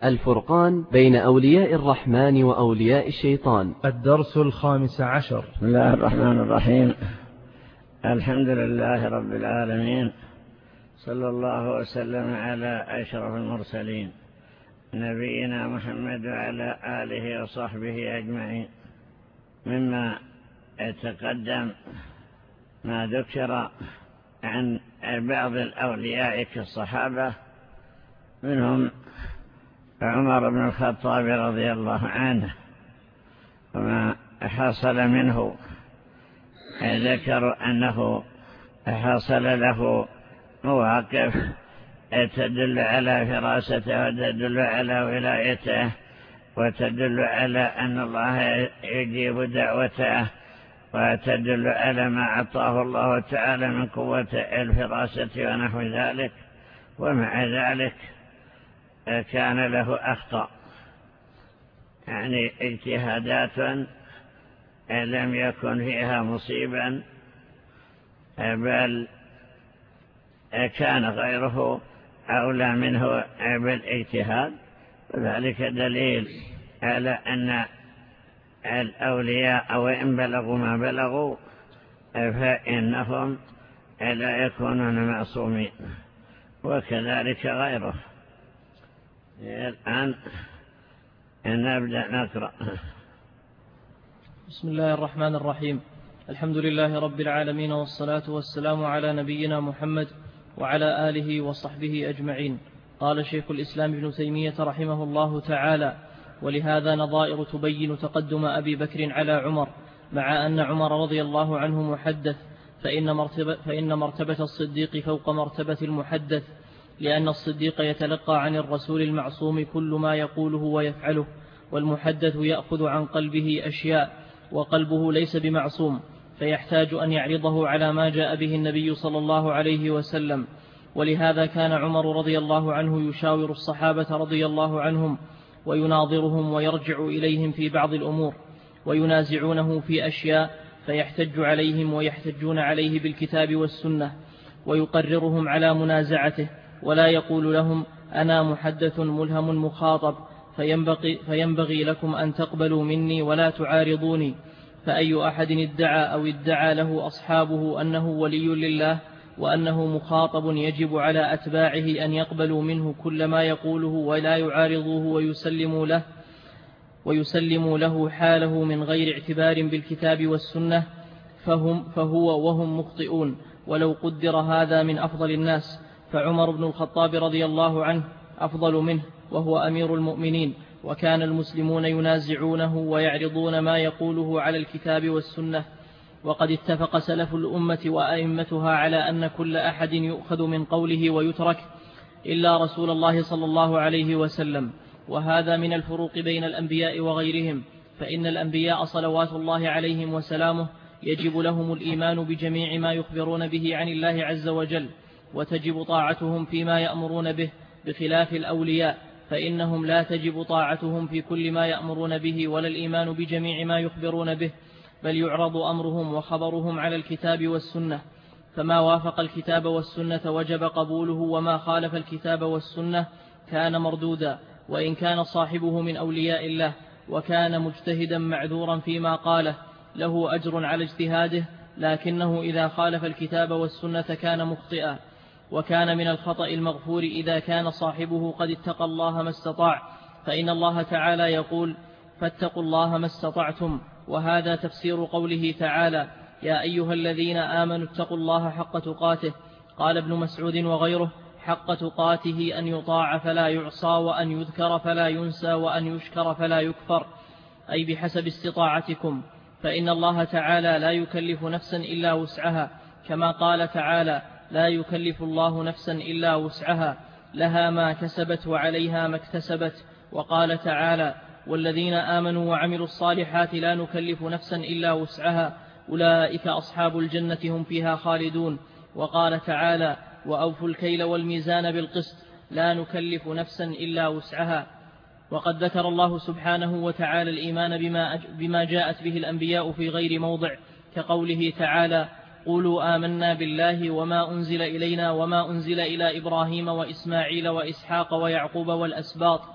الفرقان بين أولياء الرحمن وأولياء الشيطان. الدرس 15. بسم الله الرحمن الرحيم. الحمد لله رب العالمين، صلى الله وسلم على أشرف المرسلين نبينا محمد وعلى آله وصحبه أجمعين. مما يتقدم ما ذكر عن بعض الأولياء كالصحابة، منهم عمر بن الخطاب رضي الله عنه، وما حصل منه ذكر أنه حصل له مواقف تدل على فراسته وتدل على ولايته وتدل على أن الله يجيب دعوته وتدل على ما أعطاه الله تعالى من قوة الفراسة ونحو ذلك. ومع ذلك كان له أخطاء، يعني اجتهادات لم يكن فيها مصيبا، بل كان غيره أولى منه بالاجتهاد. وذلك دليل على أن الأولياء وإن بلغوا ما بلغوا فإنهم لا يكونون معصومين، وكذلك غيره. الآن نبدأ نقرأ. بسم الله الرحمن الرحيم. الحمد لله رب العالمين، والصلاة والسلام على نبينا محمد وعلى آله وصحبه أجمعين. قال شيخ الإسلام ابن تيمية رحمه الله تعالى: ولهذا نظائر تبين تقدم أبي بكر على عمر، مع أن عمر رضي الله عنه محدث، فإن مرتبة الصديق فوق مرتبة المحدث، لأن الصديق يتلقى عن الرسول المعصوم كل ما يقوله ويفعله، والمحدث يأخذ عن قلبه أشياء، وقلبه ليس بمعصوم، فيحتاج أن يعرضه على ما جاء به النبي صلى الله عليه وسلم. ولهذا كان عمر رضي الله عنه يشاور الصحابة رضي الله عنهم ويناظرهم ويرجع إليهم في بعض الأمور، وينازعونه في أشياء فيحتج عليهم ويحتجون عليه بالكتاب والسنة، ويقررهم على منازعته، ولا يقول لهم أنا محدث ملهم مخاطب، فينبغي لكم أن تقبلوا مني ولا تعارضوني. فأي أحد ادعى له أصحابه أنه ولي لله وأنه مخاطب، يجب على أتباعه أن يقبلوا منه كل ما يقوله ولا يعارضوه ويسلموا له حاله من غير اعتبار بالكتاب والسنة، فهو وهم مخطئون. ولو قدر هذا من أفضل الناس فعمر بن الخطاب رضي الله عنه أفضل منه، وهو أمير المؤمنين، وكان المسلمون ينازعونه ويعرضون ما يقوله على الكتاب والسنة. وقد اتفق سلف الأمة وأئمتها على أن كل أحد يؤخذ من قوله ويترك إلا رسول الله صلى الله عليه وسلم. وهذا من الفروق بين الأنبياء وغيرهم، فإن الأنبياء صلوات الله عليهم وسلامه يجب لهم الإيمان بجميع ما يخبرون به عن الله عز وجل، وتجب طاعتهم فيما يأمرون به، بخلاف الأولياء فإنهم لا تجب طاعتهم في كل ما يأمرون به ولا الإيمان بجميع ما يخبرون به، بل يعرض أمرهم وخبرهم على الكتاب والسنة، فما وافق الكتاب والسنة وجب قبوله، وما خالف الكتاب والسنة كان مردودا، وإن كان صاحبه من أولياء الله وكان مجتهدا معذورا فيما قاله له أجر على اجتهاده، لكنه إذا خالف الكتاب والسنة كان مخطئا. وكان من الخطأ المغفور إذا كان صاحبه قد اتقى الله ما استطاع، فإن الله تعالى يقول: فاتقوا الله ما استطعتم، وهذا تفسير قوله تعالى: يا أيها الذين آمنوا اتقوا الله حق تقاته. قال ابن مسعود وغيره: حق تقاته أن يطاع فلا يعصى، وأن يذكر فلا ينسى، وأن يشكر فلا يكفر، أي بحسب استطاعتكم، فإن الله تعالى لا يكلف نفسا إلا وسعها، كما قال تعالى: لا يكلف الله نفسا إلا وسعها، لها ما كسبت وعليها ما اكتسبت. وقال تعالى: والذين آمنوا وعملوا الصالحات لا نكلف نفسا إلا وسعها، أولئك أصحاب الجنة هم فيها خالدون. وقال تعالى: وأوفوا الكيل والميزان بالقسط، لا نكلف نفسا إلا وسعها. وقد ذكر الله سبحانه وتعالى الإيمان بما جاءت به الأنبياء في غير موضع، كقوله تعالى: قولوا آمنا بالله وما أنزل إلينا وما أنزل إلى إبراهيم وإسماعيل وإسحاق ويعقوب والأسباط،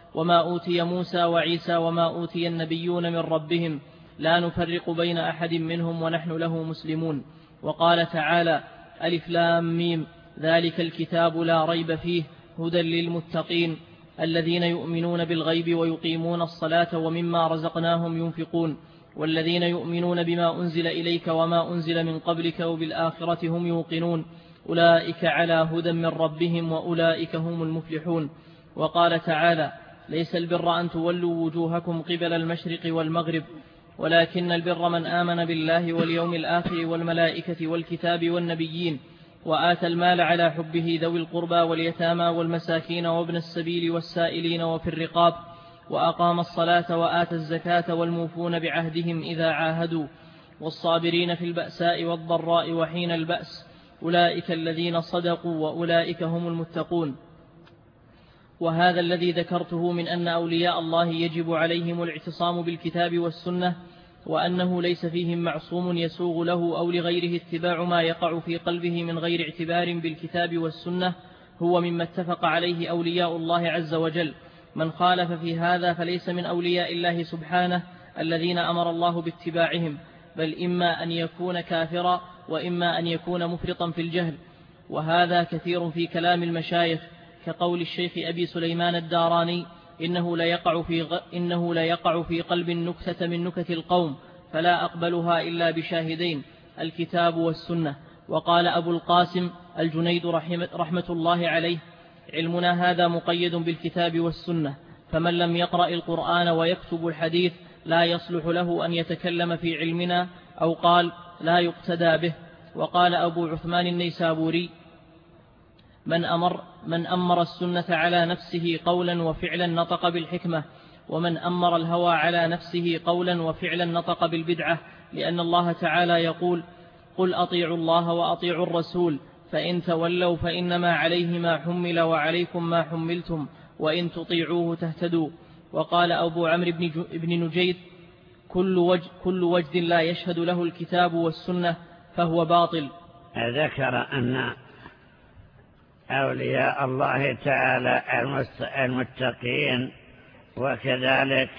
وما أوتي موسى وعيسى وما أوتي النبيون من ربهم لا نفرق بين أحد منهم ونحن له مسلمون. وقال تعالى: ألف لام ميم ذلك الكتاب لا ريب فيه هدى للمتقين الذين يؤمنون بالغيب ويقيمون الصلاة ومما رزقناهم ينفقون والذين يؤمنون بما أنزل إليك وما أنزل من قبلك وبالآخرة هم يوقنون أولئك على هدى من ربهم وأولئك هم المفلحون. وقال تعالى: ليس البر أن تولوا وجوهكم قبل المشرق والمغرب ولكن البر من آمن بالله واليوم الآخر والملائكة والكتاب والنبيين وآتى المال على حبه ذوي القربى واليتامى والمساكين وابن السبيل والسائلين وفي الرقاب وأقام الصلاة وآتى الزكاة والموفون بعهدهم إذا عاهدوا والصابرين في البأساء والضراء وحين البأس أولئك الذين صدقوا وأولئك هم المتقون. وهذا الذي ذكرته من أن أولياء الله يجب عليهم الاعتصام بالكتاب والسنة وأنه ليس فيهم معصوم يسوغ له أو لغيره اتباع ما يقع في قلبه من غير اعتبار بالكتاب والسنة هو مما اتفق عليه أولياء الله عز وجل. من خالف في هذا فليس من أولياء الله سبحانه الذين أمر الله باتباعهم، بل إما أن يكون كافرا وإما أن يكون مفرطا في الجهل. وهذا كثير في كلام المشايخ كقول الشيخ أبي سليمان الداراني: إنه لا يقع في قلب النكتة من نكت القوم فلا أقبلها إلا بشاهدين الكتاب والسنة. وقال أبو القاسم الجنيد رحمة الله عليه: علمنا هذا مقيد بالكتاب والسنة، فمن لم يقرأ القرآن ويكتب الحديث لا يصلح له أن يتكلم في علمنا، أو قال لا يقتدى به. وقال أبو عثمان النيسابوري: من أمر السنة على نفسه قولا وفعلا نطق بالحكمة، ومن أمر الهوى على نفسه قولا وفعلا نطق بالبدعة، لأن الله تعالى يقول: قل أطيعوا الله وأطيعوا الرسول فإن تولوا فإنما عليه ما حمل وعليكم ما حملتم وإن تطيعوه تهتدوا. وقال أبو عمرو بن نجيد: كل وجد لا يشهد له الكتاب والسنة فهو باطل. ذكر أن أولياء الله تعالى المتقين وكذلك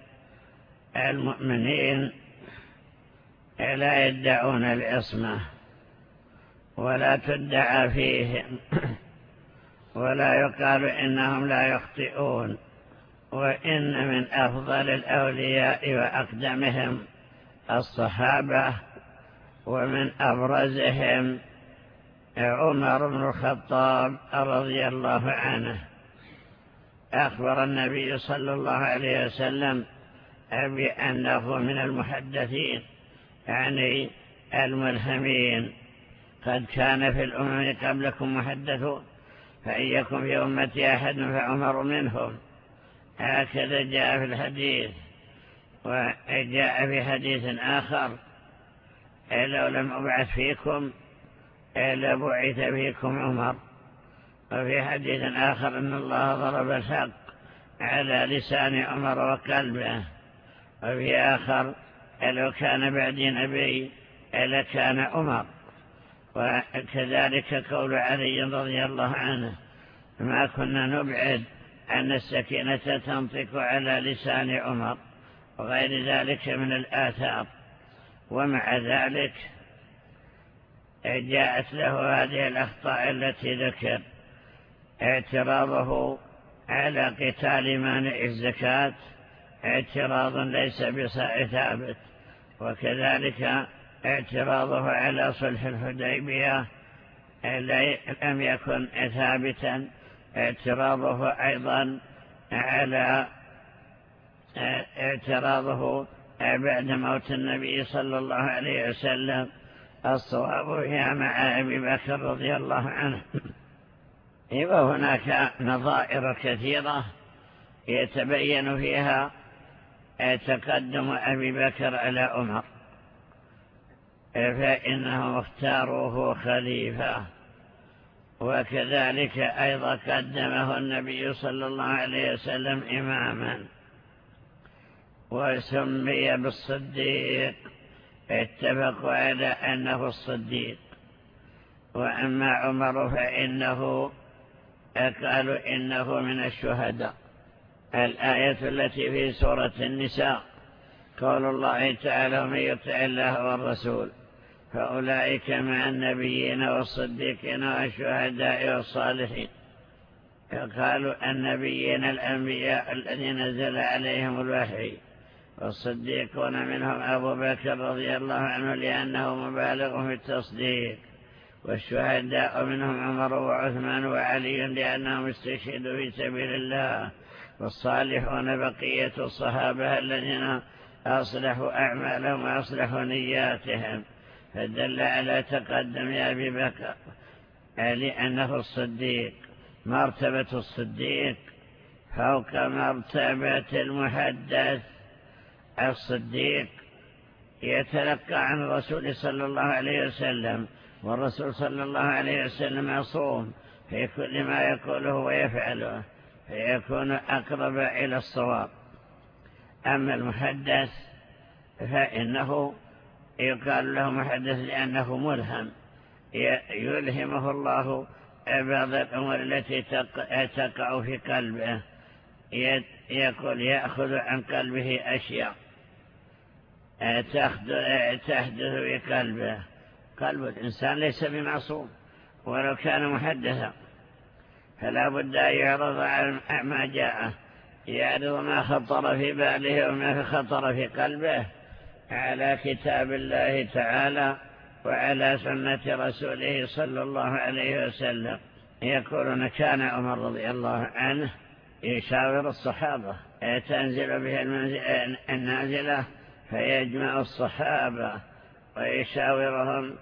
المؤمنين لا يدعون العصمة ولا تدعى فيهم ولا يقال إنهم لا يخطئون. وإن من أفضل الأولياء وأقدمهم الصحابة، ومن أبرزهم عمر بن الخطاب رضي الله عنه. أخبر النبي صلى الله عليه وسلم بأنه من المحدثين، يعني الملهمين: قد كان في الأمم قبلكم محدثون فإن يكن في أمتي أحد فعمر منهم. هكذا جاء في الحديث. وجاء في حديث آخر: لو لم أبعث فيكم لبعث فيكم عمر. وفي حديث آخر: أن الله ضرب الحق على لسان عمر وقلبه. وفي آخر: لو كان بعدي نبي لكان عمر. وكذلك قول علي رضي الله عنه: ما كنا نبعد أن السكينة تنطق على لسان عمر، وغير ذلك من الآثار. ومع ذلك جاءت له هذه الأخطاء التي ذكر: اعتراضه على قتال مانع الزكاة اعتراض ليس بصاع ثابت، وكذلك اعتراضه على صلح الحديبية لم يكن ثابتا. اعتراضه أيضا على اعتراضه بعد موت النبي صلى الله عليه وسلم الصواب فيها مع أبي بكر رضي الله عنه. وهناك نظائر كثيرة يتبين فيها تقدم أبي بكر على عمر، فإنهم اختاروه خليفة. وكذلك أيضا قدمه النبي صلى الله عليه وسلم إماما، وسمي بالصديق، اتفقوا على أنه الصديق. وأما عمر فإنه قالوا إنه من الشهداء، الآية التي في سورة النساء قول الله تعالى: من يطع الله والرسول فأولئك مع النبيين والصديقين والشهداء والصالحين. قالوا النبيين الأنبياء الذين نزل عليهم الوحي، والصديقون منهم أبو بكر رضي الله عنه لأنه مبالغ في التصديق، والشهداء منهم عمر وعثمان وعلي لأنهم استشهدوا في سبيل الله، والصالحون بقية الصحابة الذين أصلحوا أعمالهم وأصلحوا نياتهم. فدل على تقدم أبي بكر لأنه الصديق. مرتبة الصديق فوق مرتبة المحدث. الصديق يتلقى عن الرسول صلى الله عليه وسلم، والرسول صلى الله عليه وسلم معصوم في كل ما يقوله ويفعله، فيكون أقرب إلى الصواب. أما المحدث فإنه يقال له محدث لأنه ملهم، يلهمه الله بعض الأمور التي تقع في قلبه، يقول يأخذ عن قلبه أشياء تحدث في قلبه. قلب الإنسان ليس بمعصوم ولو كان محدثا، فلا بد أن يعرض على ما جاءه، يعرض ما خطر في باله وما خطر في قلبه على كتاب الله تعالى وعلى سنة رسوله صلى الله عليه وسلم. يقولون كان عمر رضي الله عنه يشاور الصحابة، تنزل به النازلة فيجمع الصحابة ويشاورهم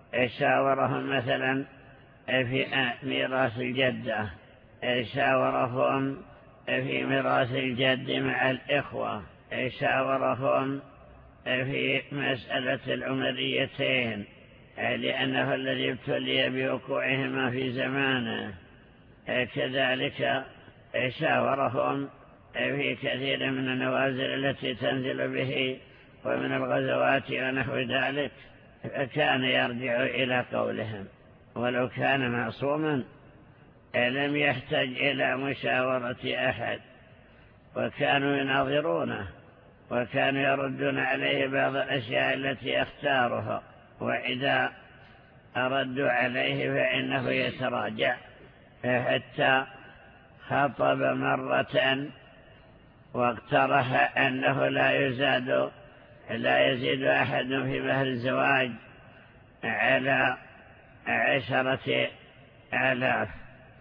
مثلا في ميراث الجدة، شاورهم في ميراث الجد مع الإخوة، شاورهم في مسألة العمريتين لأنه الذي ابتلي بوقوعهما في زمانه. كذلك شاورهم في كثير من النوازل التي تنزل به ومن الغزوات ونحو ذلك، فكان يرجع إلى قولهم. ولو كان معصوما لم يحتاج إلى مشاورة أحد، وكانوا يناظرونه وكانوا يردون عليه بعض الأشياء التي اختارها، وإذا أردوا عليه فإنه يتراجع. حتى خطب مرة واقترح أنه لا يزيد أحد في مهر الزواج على 10,000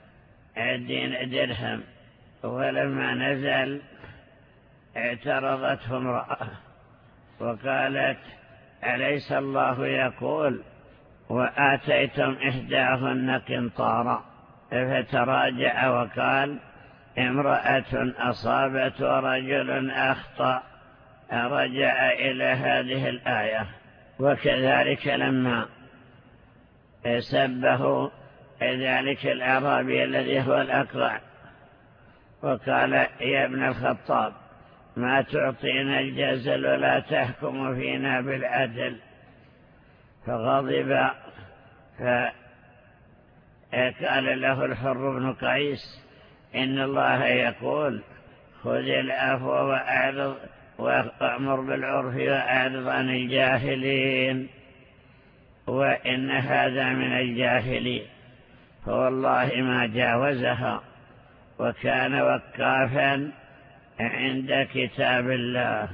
درهم. ولما نزل اعترضته امرأة وقالت: أليس الله يقول وآتيتم إحداهن قنطارا؟ فتراجع وقال: امرأة أصابت ورجل أخطأ، رجع إلى هذه الآية. وكذلك لما سبه ذلك الأعرابي الذي هو الأقرع وقال: يا ابن الخطاب، ما تعطينا الجزل ولا تحكم فينا بالعدل، فغضب فقال له الحر بن قيس: إن الله يقول خذ العفو وأمر بالعرف وأعرض عن الجاهلين، وإن هذا من الجاهلين، فوالله ما جاوزها، وكان وقافا عند كتاب الله.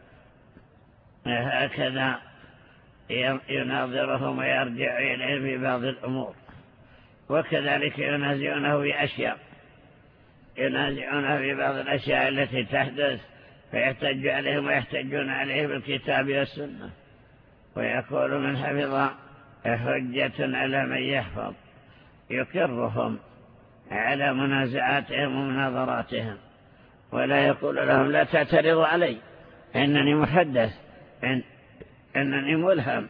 هكذا يناظرهم ويرجع إليه في بعض الأمور. وكذلك ينازعونه بأشياء، ينازعونه في بعض الأشياء التي تحدث فيحتج عليهم ويحتجون عليه بالكتاب والسنة. ويقول: من حفظ حجة على من يحفظ، يكرهم على منازعاتهم ومناظراتهم، ولا يقول لهم: لا تعترضوا علي، إنني محدث، إنني ملهم.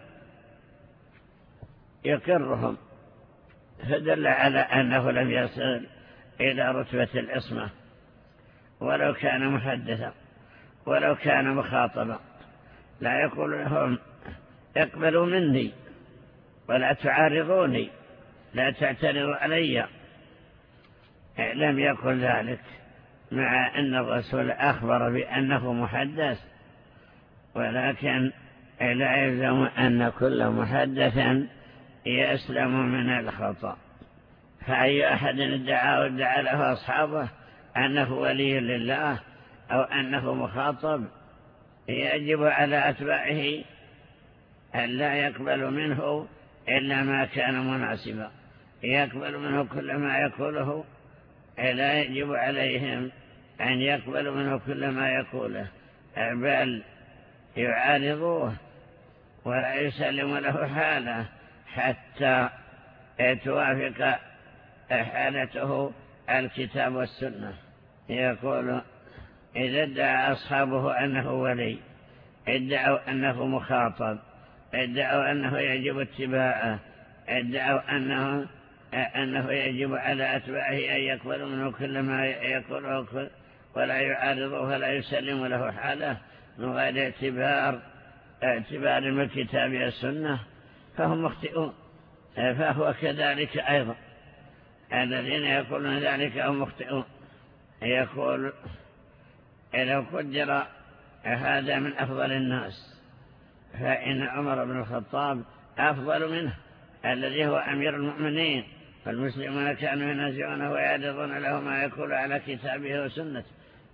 يكرهم. فدل على أنه لم يصل إلى رتبة العصمة، ولو كان محدثا ولو كان مخاطبا. لا يقول لهم: اقبلوا مني ولا تعارضوني، لا تعترضوا علي. لم يقل ذلك، مع أن الرسول أخبر بأنه محدث، ولكن لا يلزم أن كل محدث يسلم من الخطأ. فأي أحد ادعى له أصحابه أنه ولي لله أو أنه مخاطب، يجب على أتباعه أن لا يقبل منه إلا ما كان مناسبا، يقبل منه كل ما يقوله، لا يجب عليهم أن يقبلوا منه كل ما يقوله، بل يعارضوه ولا يسلم له حاله حتى توافق حالته الكتاب والسنة. يقول إذا ادعى أصحابه أنه ولي، ادعوا أنه مخاطب، ادعوا أنه يجب اتباعه، ادعوا أنه يجب على أتباعه أن يقبلوا منه كل ما يقوله ولا يعارضه ولا يسلم له حاله من غير اعتبار من الكتاب والسنة، فهم مخطئون. فهو كذلك أيضا، الذين يقولون ذلك هم مخطئون. يقول لو قدر هذا من أفضل الناس فإن عمر بن الخطاب أفضل منه، الذي هو أمير المؤمنين، فالمسلمون كانوا ينازعونه ويعرضون له ما يقول على كتابه وسنته.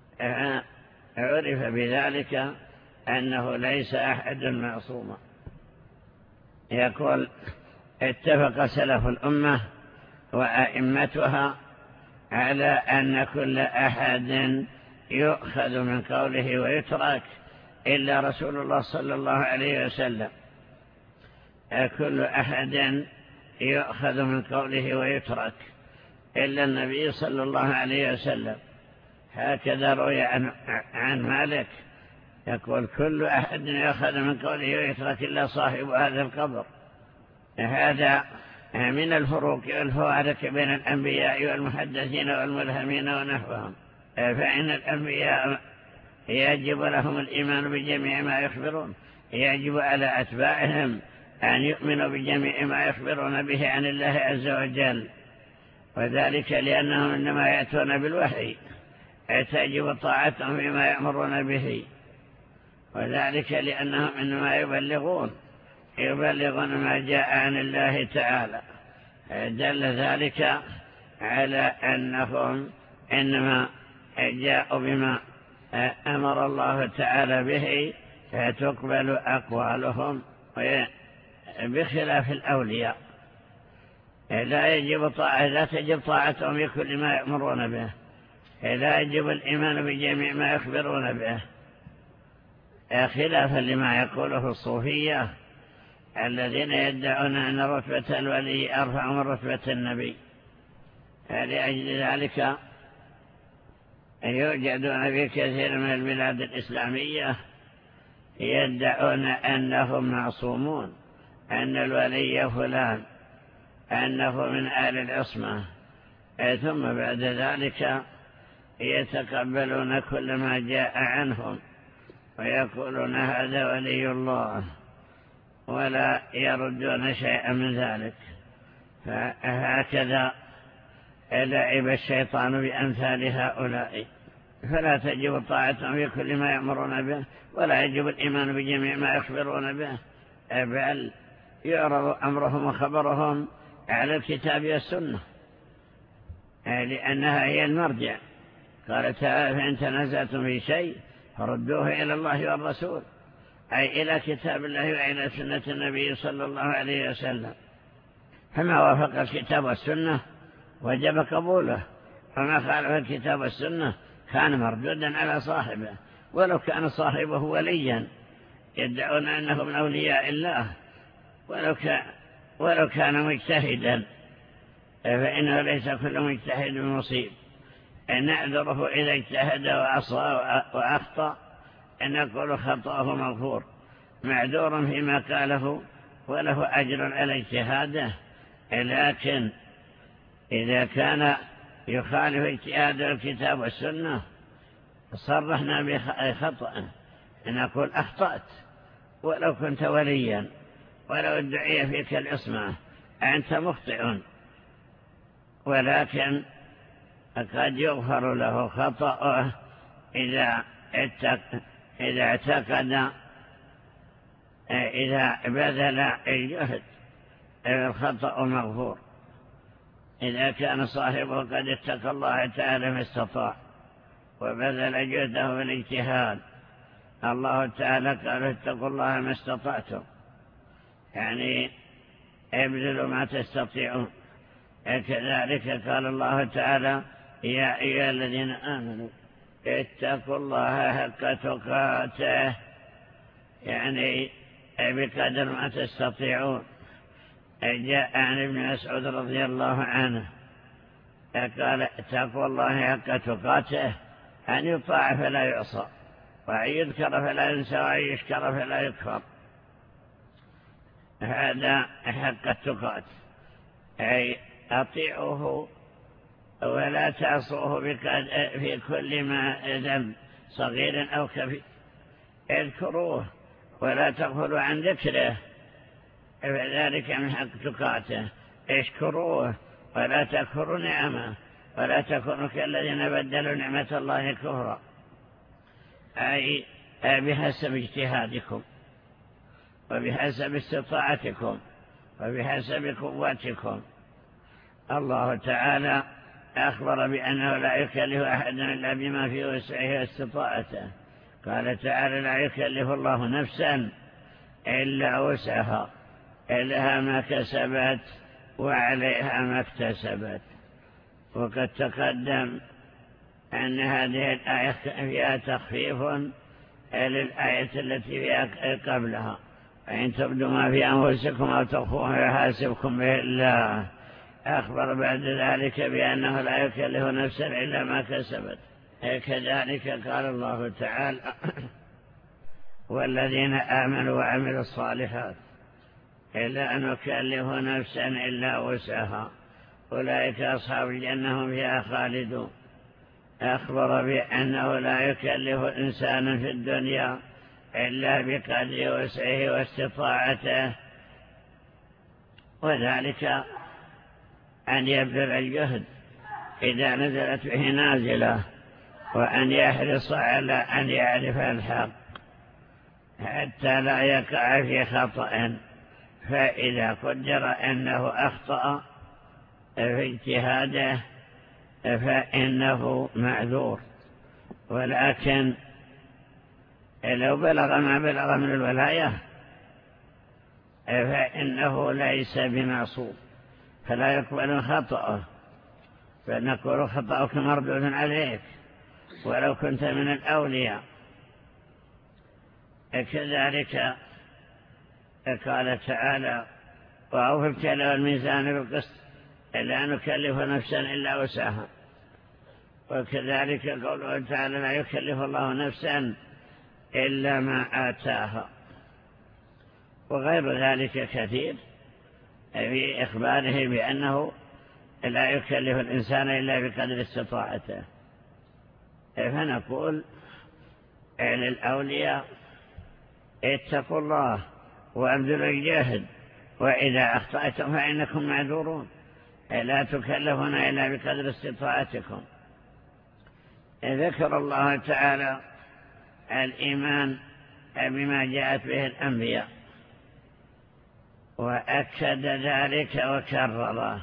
عرف بذلك أنه ليس أحد معصوما. يقول اتفق سلف الأمة وأئمتها على أن كل أحد يؤخذ من قوله ويترك إلا رسول الله صلى الله عليه وسلم. كل أحد يؤخذ من قوله ويترك إلا النبي صلى الله عليه وسلم. هكذا روي عن مالك، يقول كل أحد يؤخذ من قوله ويترك إلا صاحب هذا القبر. هذا من الفروق والفوارق بين الأنبياء والمحدثين والملهمين ونحوهم. فإن الأنبياء يجب لهم الإيمان بجميع ما يخبرون، يجب على أتباعهم أن يؤمنوا بجميع ما يخبرون به عن الله عز وجل، وذلك لأنهم إنما يأتون بالوحي تجب طاعتهم فيما يأمرون به، وذلك لأنهم إنما يبلغون ما جاء عن الله تعالى. دل ذلك على أنهم إنما جاءوا بما أمر الله تعالى به فتقبل أقوالهم، بخلاف الأولياء لا تجب طاعتهم بكل ما يأمرون به، لا يجب الإيمان بجميع ما يخبرون به، خلافا لما يقوله الصوفية الذين يدعون أن رتبة الولي أرفع من رتبة النبي. لأجل ذلك يوجدون في كثير من البلاد الإسلامية يدعون أنهم معصومون، أن الولي فلان أنه من آل العصمة، ثم بعد ذلك يتقبلون كل ما جاء عنهم ويقولون هذا ولي الله ولا يردون شيئا من ذلك. فهكذا لعب الشيطان بأمثال هؤلاء، فلا تجب طاعتهم في كل ما يأمرون به، ولا يجب الإيمان بجميع ما يخبرون به، بل يعرض أمرهم وخبرهم على الكتاب والسنة، لأنها هي المرجع. قال تعالى فإن تنازعتم في شيء فردوه إلى الله والرسول، أي إلى كتاب الله وإلى سنة النبي صلى الله عليه وسلم. فما وافق الكتاب والسنة وجب قبوله، وما خالف الكتاب والسنة كان مردودا على صاحبه، ولو كان صاحبه وليا يدعون أنه من أولياء الله، ولو كان مجتهدا، فإنه ليس كل مجتهد مصيب. نعذره إذا اجتهد وعصى وأخطأ، أن نقول خطأه مغفور، معذور فيما قاله وله أجر على اجتهاده. لكن إذا كان يخالف اجتهاد الكتاب والسنة صرحنا بخطأ، نقول أخطأت ولو كنت وليا، ولو ادعي فيك العصمة أنت مخطئ، ولكن قد يغفر له خطأه إذا اعتقد إذا بذل الجهد الخطأ مغفور. إذا كان صاحبه قد اتقى الله تعالى ما استطاع وبذل جهده في الاجتهاد، الله تعالى قال اتقوا الله ما استطعتم، يعني ابذلوا ما تستطيعون. كذلك قال الله تعالى يا أيها الذين آمنوا اتقوا الله حق تقاته، يعني بقدر ما تستطيعون. جاء عن ابن مسعود رضي الله عنه قال اتقوا الله حق تقاته، أن يطاع فلا يعصى، وأن يذكر فلا ينسى، وأن يشكر فلا يكفر. هذا حق التقات، أي أطيعوه ولا تعصوه في كل ما ذنب صغير أو كبير. اذكروه ولا تغفلوا عن ذكره، فذلك من حق تقاته. اشكروه ولا تكفروا نعمه، ولا تكونوا كالذين بدلوا نعمة الله كفرا، أي بحسب اجتهادكم وبحسب استطاعتكم وبحسب قوتكم. الله تعالى أخبر بأنه لا يكلف أحدا إلا بما في وسعه واستطاعته. قال تعالى لا يكلف الله نفسا إلا وسعها، لها ما كسبت وعليها ما اكتسبت. وقد تقدم أن هذه الآية فيها تخفيف للآية التي فيها قبلها، فإن تبدوا ما في أنفسكم أو تخفوه يحاسبكم به الله. أخبر بعد ذلك بأنه لا يكلف نفسا إلا ما كسبت. كذلك قال الله تعالى والذين آمنوا وعملوا الصالحات إلا أن نكلف نفسا إلا وسعها أولئك أصحاب الجنة هم فيها خالدون. أخبر بأنه لا يكلف إنسانا في الدنيا إلا بقدر وسعه واستطاعته، وذلك أن يبذل الجهد إذا نزلت به نازلة، وأن يحرص على أن يعرف الحق حتى لا يقع في خطأ. فإذا قدر أنه أخطأ في اجتهاده فإنه معذور، ولكن لو بلغ ما بلغ من الولاية فإنه ليس بمعصوم، فلا يقبل خطأه، فنقول خطأك مردود عليك ولو كنت من الأولياء. كذلك قال تعالى وأوفوا الكيل والميزان بالقسط لا نكلف نفسا إلا وسعها. وكذلك قوله تعالى لا يكلف الله نفسا إلا ما آتاها. وغير ذلك كثير في إخباره بأنه لا يكلف الإنسان إلا بقدر استطاعته. فنقول للأولياء اتقوا الله وابذلوا الجهد، وإذا أخطأتم فإنكم معذورون، لا تكلفون إلا بقدر استطاعتكم. ذكر الله تعالى الإيمان بما جاءت به الأنبياء وأكد ذلك وكرره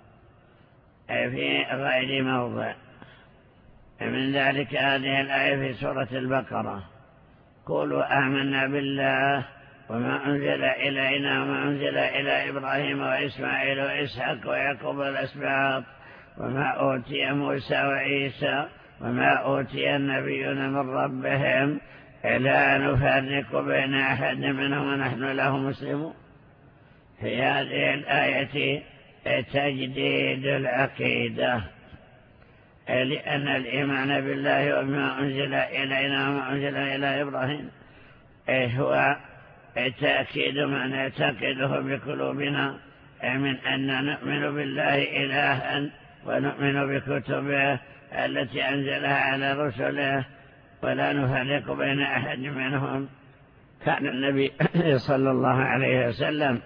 في غير موضع. من ذلك هذه الآية في سورة البقرة قولوا آمنا بالله وما أنزل إلينا وما أنزل إلى إبراهيم وإسماعيل وإسحاق ويعقوب الأسباط وما أوتي موسى وعيسى وما أوتي النبيون من ربهم لا نفرق بين أحد منهم ونحن له مسلمون. في هذه الآية تجديد العقيدة، لأن الإيمان بالله وما أنزل إلينا وما أنزل إلى إبراهيم هو تأكيد ما نعتقده بقلوبنا من أن نؤمن بالله إلها ونؤمن بكتبه التي أنزلها على رسله ولا نفرق بين أحد منهم. كان النبي صلى الله عليه وسلم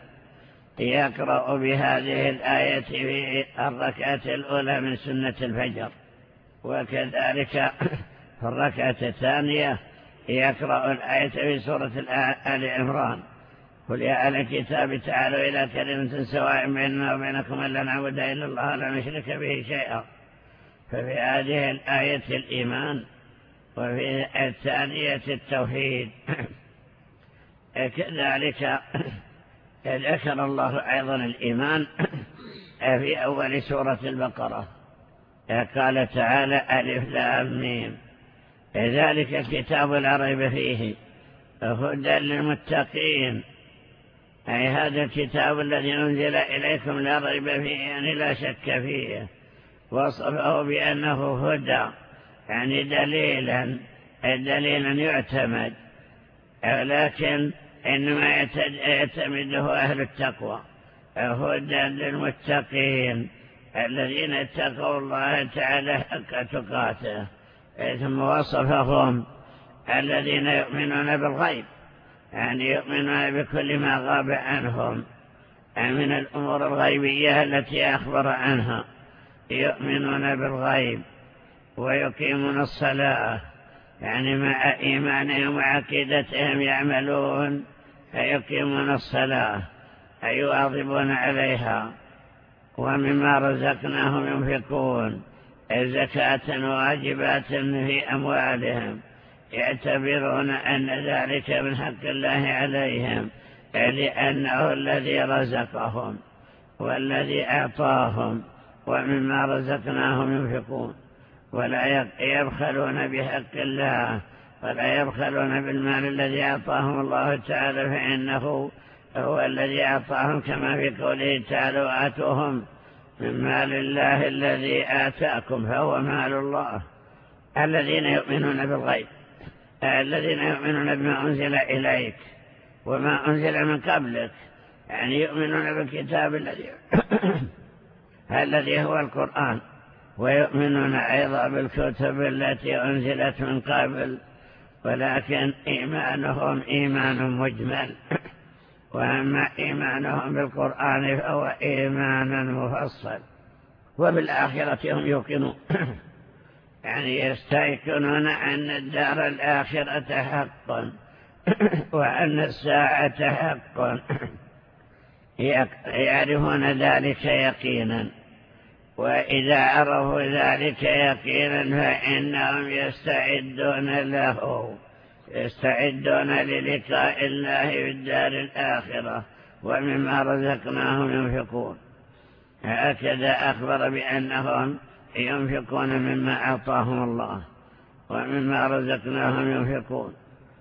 يقرأ بهذه الآية في الركعة الأولى من سنة الفجر وكذلك في الركعة الثانية يقرأ الآية في سورة آل عمران: قل يا أهل الكتاب تعالوا إلى كلمة سواء بيننا وبينكم ألا نعبد إلا الله لا نشرك به شيئا. ففي هذه الآية الإيمان، وفي الثانية التوحيد. كذلك ذكر الله أيضا الإيمان في أول سورة البقرة، قال تعالى: ألف لام ميم ذلك الكتاب لا ريب فيه هدى للمتقين. أي هذا الكتاب الذي أنزل إليكم لا ريب فيه، يعني لا شك فيه. وصفه بأنه هدى، يعني دليلا يعتمد، لكن إنما يعتمده أهل التقوى. هدى للمتقين الذين اتقوا الله تعالى حق تقاته. ثم وصفهم الذين يؤمنون بالغيب، يعني يؤمنون بكل ما غاب عنهم من الأمور الغيبية التي أخبر عنها. يؤمنون بالغيب ويقيمون الصلاة، يعني مع إيمانهم وعقيدتهم يعملون فيقيمون الصلاة أي يواظبون عليها. ومما رزقناهم ينفقون، زكاة واجبات في أموالهم، يعتبرون أن ذلك من حق الله عليهم، لأنه الذي رزقهم والذي أعطاهم. ومما رزقناهم ينفقون، ولا يبخلون بحق الله، ولا يبخلون بالمال الذي أعطاهم الله تعالى، فإنه هو الذي أعطاهم، كما في قوله تعالى: وآتوهم من مال الله الذي آتاكم، فهو مال الله. الذين يؤمنون بالغيب، الذين يؤمنون بما أنزل إليك وما أنزل من قبلك، يعني يؤمنون بالكتاب الذي هو القرآن، ويؤمنون أيضا بالكتب التي أنزلت من قبل، ولكن إيمانهم إيمان مجمل. وأما إيمانهم بالقرآن فهو إيمان مفصل. وبالآخرة هم يوقنون، يعني يستيقنون أن الدار الآخرة حق، وأن الساعة حق، يعرفون ذلك يقينا. وإذا عرفوا ذلك يقينا فإنهم يستعدون له، يستعدون للقاء الله في الدار الآخرة. ومما رزقناهم ينفقون، هكذا أخبر بأنهم ينفقون مما أعطاهم الله، ومما رزقناهم ينفقون.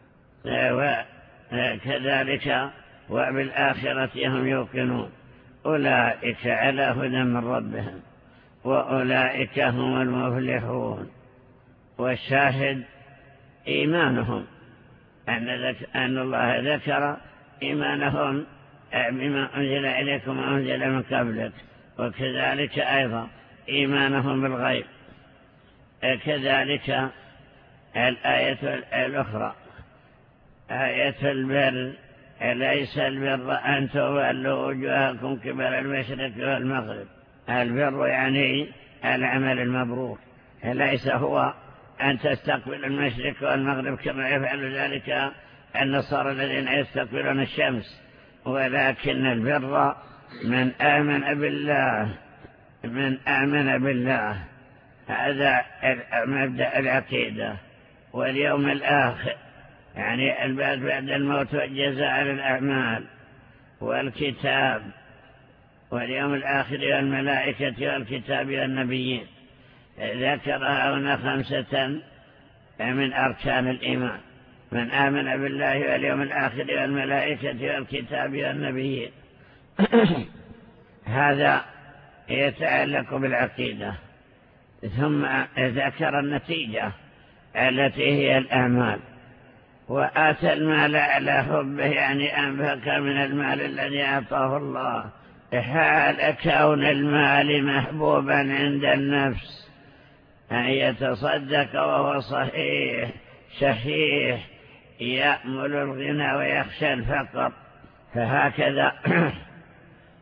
وكذلك وبالآخرة هم يوقنون. أولئك على هدى من ربهم وأولئك هم المفلحون. والشاهد إيمانهم، أن الله ذكر إيمانهم بما أنزل إليكم وأنزل من قبلك، وكذلك أيضا إيمانهم بالغيب. كذلك الآية الأخرى آية البر: ليس البر أن تولوا وجوهكم قبل المشرق والمغرب. البر يعني العمل المبرور، ليس هو أن تستقبل المشرق والمغرب كما يفعل ذلك النصارى الذين يستقبلون الشمس، ولكن البر من آمن بالله. هذا مبدأ العقيدة. واليوم الآخر، يعني البعث بعد الموت والجزاء على الأعمال، والكتاب، واليوم الآخر والملائكة والكتاب والنبيين. ذكرها هنا 5 من أركان الإيمان: من آمن بالله واليوم الآخر والملائكة والكتاب والنبيين. هذا يتعلق بالعقيدة. ثم ذكر النتيجة التي هي الأعمال: وآتى المال على حبه، يعني أنفق من المال الذي أعطاه الله، حال كون المال محبوبا عند النفس، أن يتصدق وهو صحيح شحيح، يأمل الغنى ويخشى الفقر. فهكذا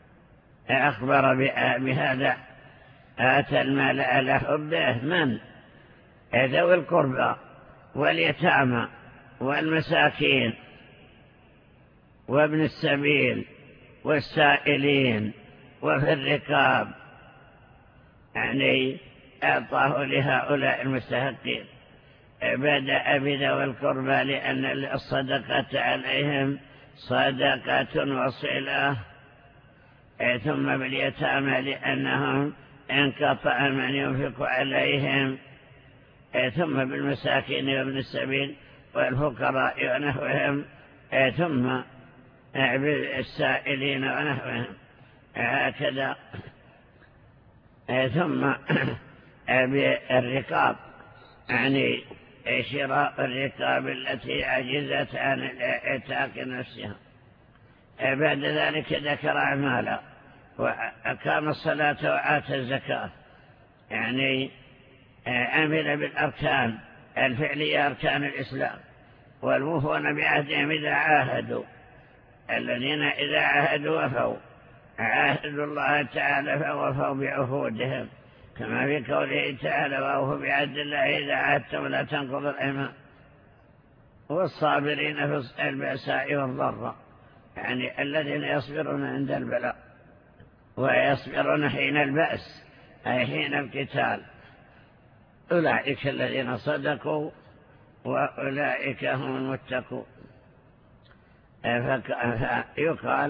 أخبر بهذا: آتى المال على حبه، من ذوي القربى واليتامى والمساكين وابن السبيل والسائلين وفي الركاب، يعني أعطاه لهؤلاء المستحقين. بدأ بذوي القربى لأن الصدقة عليهم صدقة وصلة، ثم باليتامى لأنهم انقطع من ينفق عليهم، ثم بالمساكين وابن السبيل والفقراء ونحوهم، ثم بالسائلين ونحوهم هكذا، ثم بالرقاب، يعني شراء الرقاب التي عجزت عن اعتاق نفسها. بعد ذلك ذكر أعمالا، وأقام الصلاة وآتى الزكاة، يعني عمل بالأركان الفعلية أركان الإسلام، والموفون بعهدهم إذا عاهدوا، الذين إذا عاهدوا وفوا، عاهدوا الله تعالى فوفوا بعهودهم، كما في قوله تعالى وأوفوا بعهد الله إذا عاهدتم لا تنقضوا الأيمان، والصابرين في البأساء والضراء، يعني الذين يصبرون عند البلاء ويصبرون حين البأس أي حين القتال، أولئك الذين صدقوا وأولئك هم المتقون. فيقال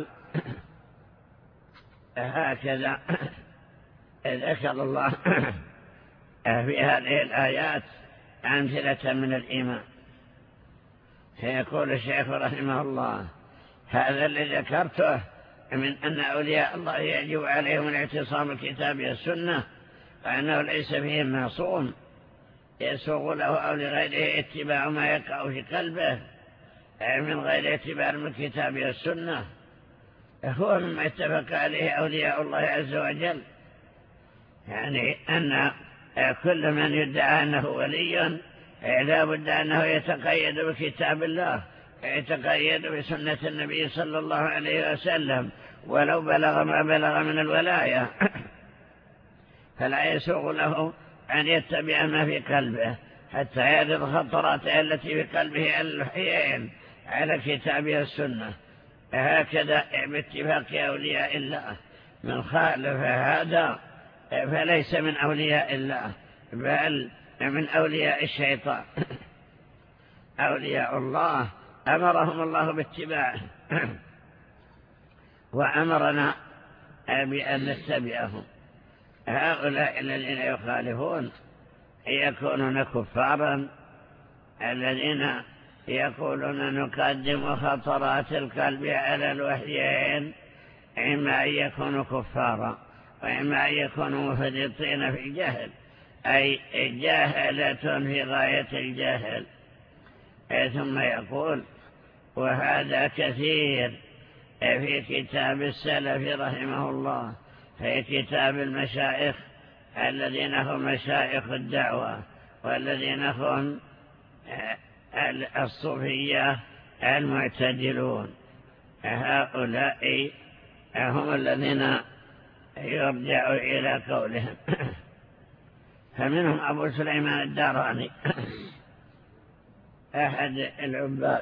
هكذا ذكر الله في هذه الآيات أمثلة من الإيمان. فيقول الشيخ رحمه الله هذا الذي ذكرته من أن أولياء الله يجب عليهم الاعتصام بالكتاب والسنة، وأنه ليس فيهم معصوم يسوغ له أو لغيره اتباع ما يقع في قلبه من غير اتباع الكتاب والسنة، هو مما اتفق عليه أولياء الله عز وجل. يعني أن كل من يدعى أنه ولي لا بد أنه يتقيد بكتاب الله، يتقيد بسنة النبي صلى الله عليه وسلم، ولو بلغ ما بلغ من الولاية فلا يسوغ له أن يتبع ما في قلبه حتى يعرض خطراته التي في قلبه الوحيين على كتابه السنة. هكذا باتفاق أولياء الله، من خالف هذا فليس من أولياء الله بل من أولياء الشيطان. أولياء الله أمرهم الله باتباعه وأمرنا بأن نتبعهم. هؤلاء الذين يخالفون يكونون كفارا، الذين يقولون نقدم خطرات القلب على الوحيين، إما أن يكونوا كفارا وإما أن يكونوا مفرطين في الجهل، أي جاهلة في غاية الجهل. ثم يقول وهذا كثير في كتاب السلف رحمه الله، في كتاب المشايخ الذين هم مشايخ الدعوة والذين هم الصوفية المعتدلون، هؤلاء هم الذين يرجع إلى قولهم. فمنهم أبو سليمان الداراني أحد العباد،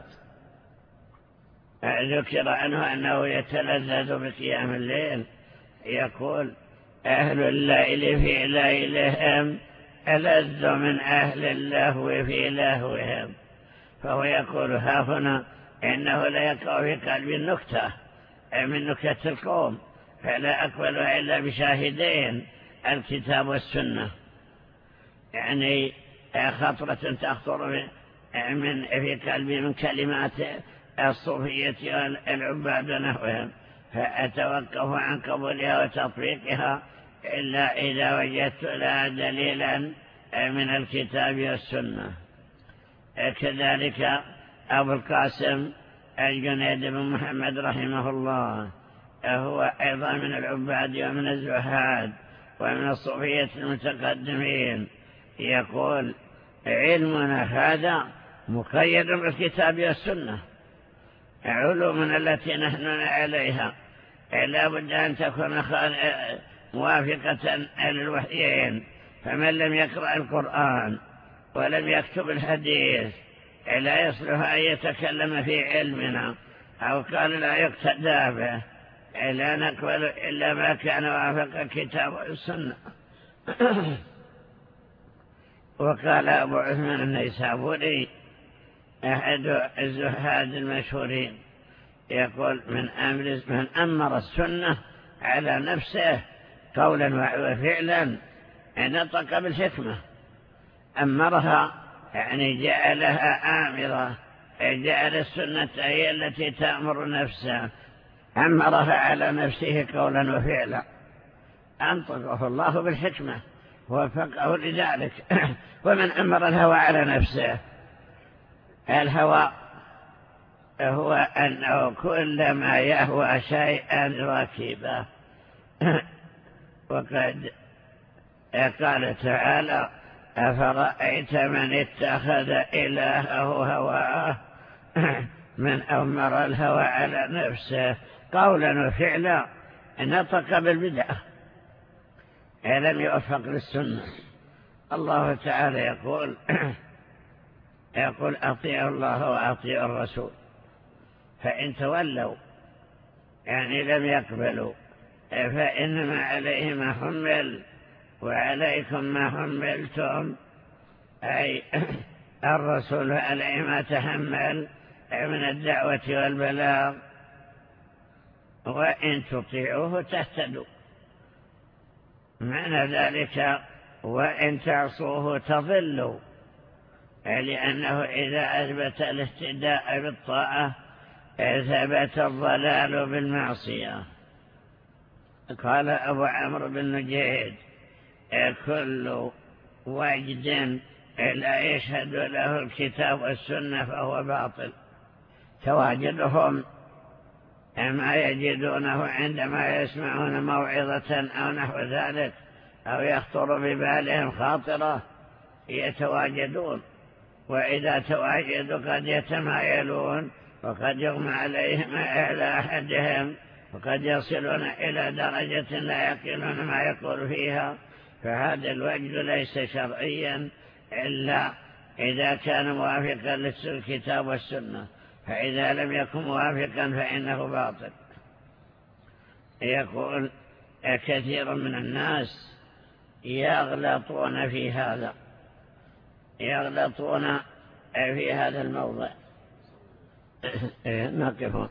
ذكر عنه أنه يتلذذ بقيام الليل، يقول أهل الليل في ليلهم ألذ من أهل اللهو في لهوهم. فهو يقول ها هنا إنه لا يقع في قلبي النكتة من نكت القوم، فلا أقبل إلا بشاهدين الكتاب والسنة، يعني خطرة تخطر في قلبي من كلمات الصوفية والعباد نحوهم، فأتوقف عن قبولها وتطبيقها إلا إذا وجدت لها دليلا من الكتاب والسنة. كذلك أبو القاسم الجنيد بن محمد رحمه الله هو أيضا من العباد ومن الزهاد ومن الصوفية المتقدمين، يقول علمنا هذا مقيد بالكتاب والسنة، علومنا التي نحن عليها لا بد أن تكون موافقة للوحيين، فمن لم يقرأ القرآن ولم يكتب الحديث لا يصلح أن يتكلم في علمنا، أو قال لا يقتدى به، لا نقبل إلا ما كان وافق الكتاب والسنة. وقال أبو عثمان النيسابوري أحد الزهاد المشهورين يقول: من أمر السنة على نفسه قولا وفعلا نطق بالحكمة. أمرها يعني جعلها آمرة، جعل السنة هي التي تأمر نفسها، أمرها على نفسه قولا وفعلا، أنطقه الله بالحكمة ووفقه لذلك. ومن أمر الهوى على نفسه، الهوى هو أنه كلما يهوى شيئا ركبه. وقد قال تعالى: أفرأيت من اتخذ إلهه هواه. من أمر الهوى على نفسه قولا وفعلا نطق بالبدعة، لم يوفق للسنة. الله تعالى يقول: أطيعوا الله وأطيعوا الرسول، فإن تولوا يعني لم يقبلوا فإنما عليه ما حمل وعليكم ما حملتم، أي الرسول عليه ما تحمل من الدعوة والبلاغ، وإن تطيعوه تهتدوا. معنى ذلك وإن تعصوه تضلوا، لأنه إذا أثبت الاهتداء بالطاعة ثبت الضلال بالمعصية. قال أبو عمرو بن نجيد: كل وجد لا يشهد له الكتاب والسنة فهو باطل. تواجدهم ما يجدونه عندما يسمعون موعظة أو نحو ذلك، أو يخطر ببالهم خاطرة يتواجدون، وإذا تواجدوا قد يتمايلون، وقد يغمى عليهم على أحدهم، وقد يصلون إلى درجة لا يقلون ما يقول فيها. فهذا الوجد ليس شرعيا إلا إذا كان موافقا للكتاب والسنة، فإذا لم يكن موافقا فإنه باطل. يقول: كثير من الناس يغلطون في هذا، يغلطون في هذا الموضع. نقف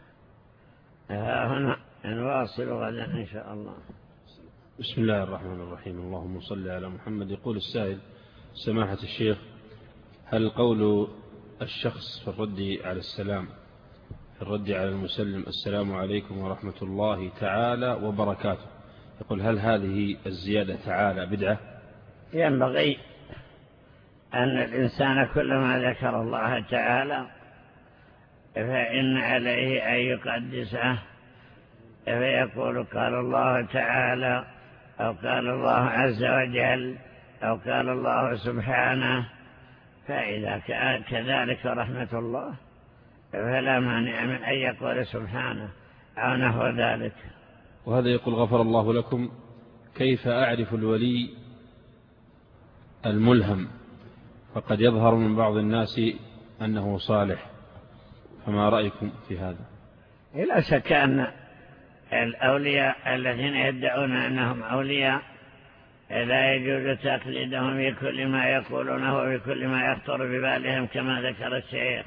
هنا نواصل غدا إن شاء الله. بسم الله الرحمن الرحيم. اللهم صل على محمد. يقول السائل: سماحة الشيخ، هل قول الشخص في الرد على السلام، في الرد على المسلم: السلام عليكم ورحمة الله تعالى وبركاته، يقول هل هذه الزيادة تعالى بدعة؟ ينبغي أن الإنسان كلما ذكر الله تعالى فإن عليه أن يقدسه، فيقول قال الله تعالى، أو قال الله عز وجل، أو قال الله سبحانه. فإذا كان كذلك رحمة الله فلا مانع من أن يقول سبحانه أو نحو ذلك. وهذا يقول: غفر الله لكم، كيف أعرف الولي الملهم؟ فقد يظهر من بعض الناس أنه صالح، فما رأيكم في هذا؟ لا شك أن الأولياء الذين يدعون أنهم أولياء لا يجوز تقليدهم في كل ما يقولونه وبكل ما يخطر ببالهم كما ذكر الشيخ.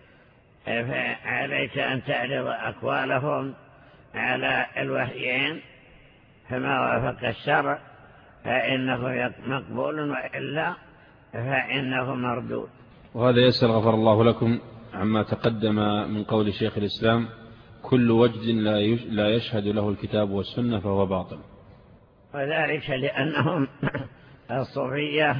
فعليك أن تعرض أقوالهم على الوحيين، فما وافق الشرع فإنه مقبول، وإلا فإنه مردود. وهذا يسأل: غفر الله لكم، عما تقدم من قول شيخ الإسلام: كل وجد لا يشهد له الكتاب والسنة فهو باطل. وذلك لأنهم الصوفية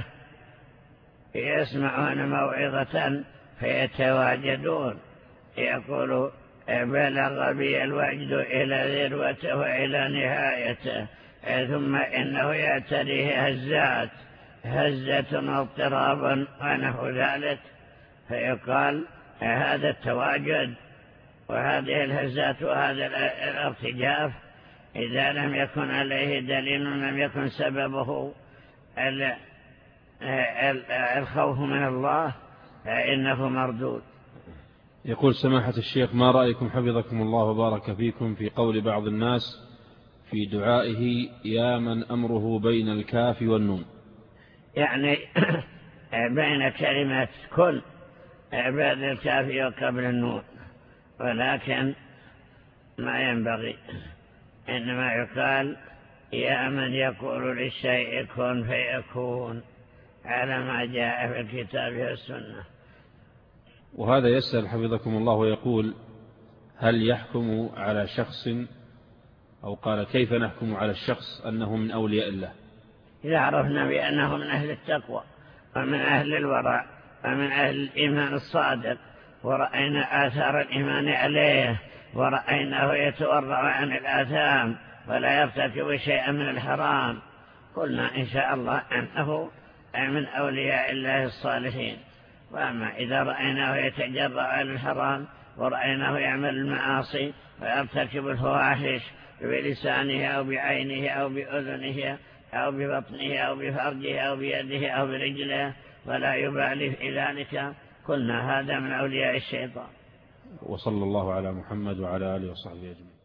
يسمعون موعظة فيتواجدون، يقول: بلغ بي الوجد إلى ذروته وإلى نهايته، ثم إنه يأتريه هزات، هزة واضطراب ونحو ذلك، فيقال هذا التواجد وهذه الهزات وهذا الارتجاف إذا لم يكن عليه دليل، لم يكن سببه الخوف من الله إنه مردود. يقول سماحة الشيخ: ما رأيكم حفظكم الله وبارك فيكم في قول بعض الناس في دعائه يا من أمره بين الكاف والنون؟ يعني بين كلمة كن بعد الكاف وقبل النون، ولكن ما ينبغي، إنما يقال يا من يقول للشيء كن فيكون على ما جاء في الكتاب والسنة. وهذا يسأل حفظكم الله ويقول: هل يحكم على شخص، أو قال كيف نحكم على الشخص أنه من أولياء الله؟ إذا عرفنا بأنه من أهل التقوى ومن أهل الورع ومن أهل الإيمان الصادق، ورأينا آثار الإيمان عليه، ورأيناه يتورع عن الآثام ولا يرتكب شيئا من الحرام، قلنا إن شاء الله أنه من أولياء الله الصالحين. وأما إذا رأيناه يتجرأ على الحرام ورأيناه يعمل المعاصي ويرتكب الفواحش بلسانه أو بعينه أو بأذنه أو ببطنه أو بفرجه أو بيده أو برجله ولا يبالي في ذلك، قلنا هذا من أولياء الشيطان. وصلى الله على محمد وعلى آله وصحبه أجمعين.